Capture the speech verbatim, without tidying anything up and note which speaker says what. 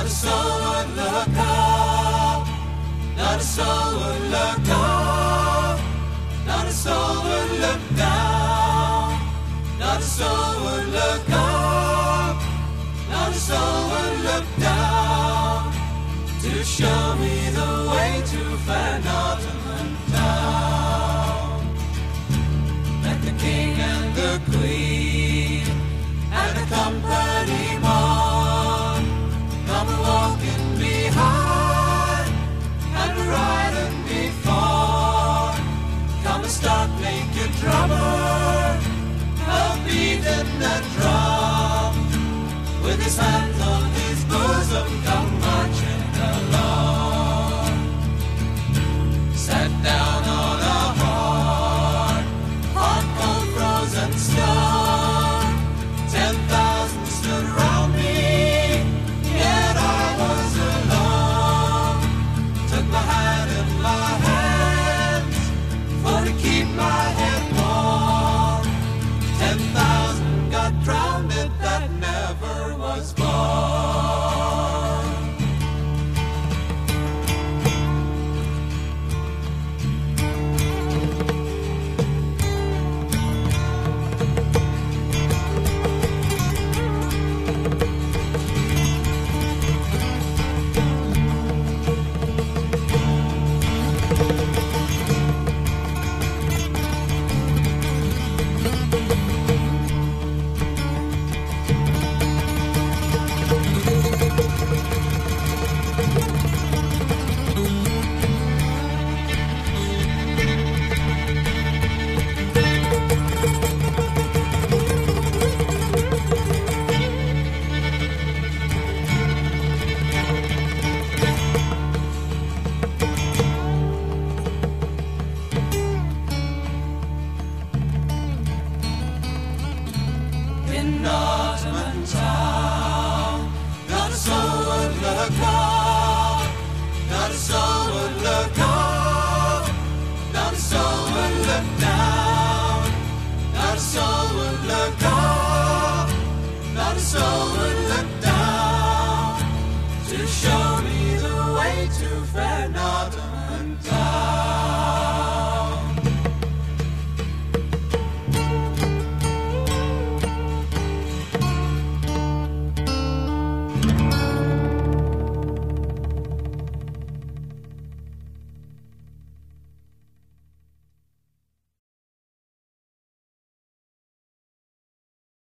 Speaker 1: a soul would look up, not a soul would look up, not a soul would look down, not a soul would look up, not a soul would look down, to show me the way to Van Alderman Town. Let the king and the queen and the company man come walking behind and riding before. Come a stark naked drummer, a beating that drum, with his hands on his bosom, come marching along. Sat down on a hard, hard cold frozen stone. Ten thousand stood round me, yet I was alone. Took my hat in my hands, for to keep my head warm. Ten thousand got drowned, that never was born. In Alderman Town, not a soul would look up, not a soul would look up, not a soul would look down, not a soul would look up, not a soul would